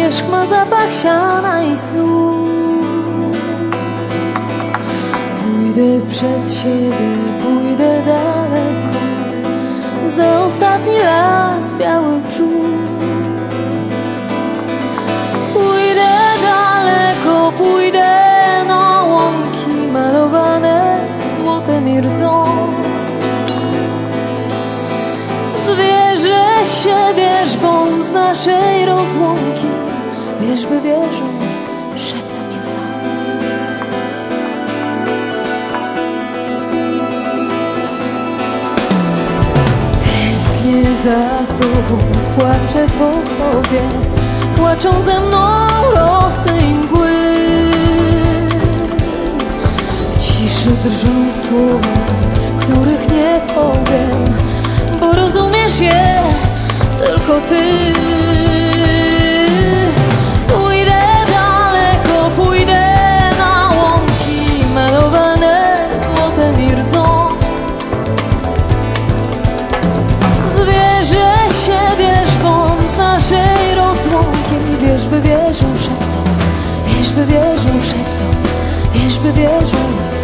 wierzch ma zapach siana i snu. Pójdę przed siebie, pójdę daleko, za ostatni raz biały brzus. Pójdę daleko, pójdę na łąki malowane złotem i rdzą. Zwierzę się wierzbą z naszej rozłąki, wierzby wierzą szeptem i łzą. Tęsknię za tobą, płaczę po tobie, płaczą ze mną rosy i mgły. W ciszy drżą słowa, których nie powiem, bo rozumiesz je tylko ty. Pójdę daleko, pójdę na łąki malowane złotem i rdzą. Zwierzę się wierzbą z naszej rozłąki, wierzby wierzą szeptem, wierzby wierzą szeptem, wierzby wierzą.